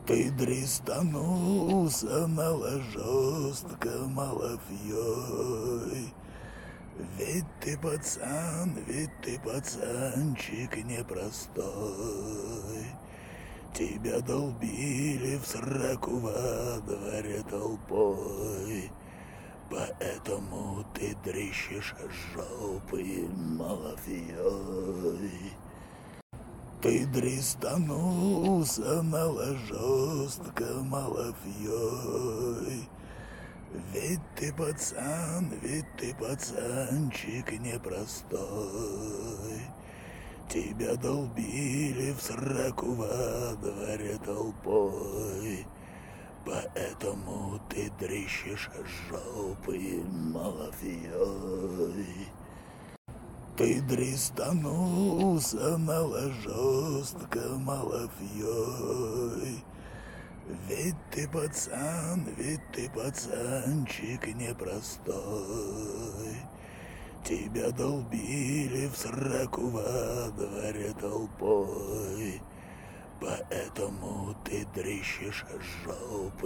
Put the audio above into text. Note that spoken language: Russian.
Ты дристанулся на ложостка Малафьей. Ведь ты пацанчик непростой. Тебя долбили в сраку во дворе толпой. Поэтому ты дрищешь жопы Малафьей. Ты дристанулся на ложостка Малафьей. Ведь ты пацанчик непростой. Тебя долбили в сраку во дворе толпой. Поэтому ты дрищешь жопы Малафьей. Ты дристанулся на ложостка Малафьей. Ведь ты пацанчик непростой. Тебя долбили в сраку во дворе толпой. Поэтому ты дрищешь жопы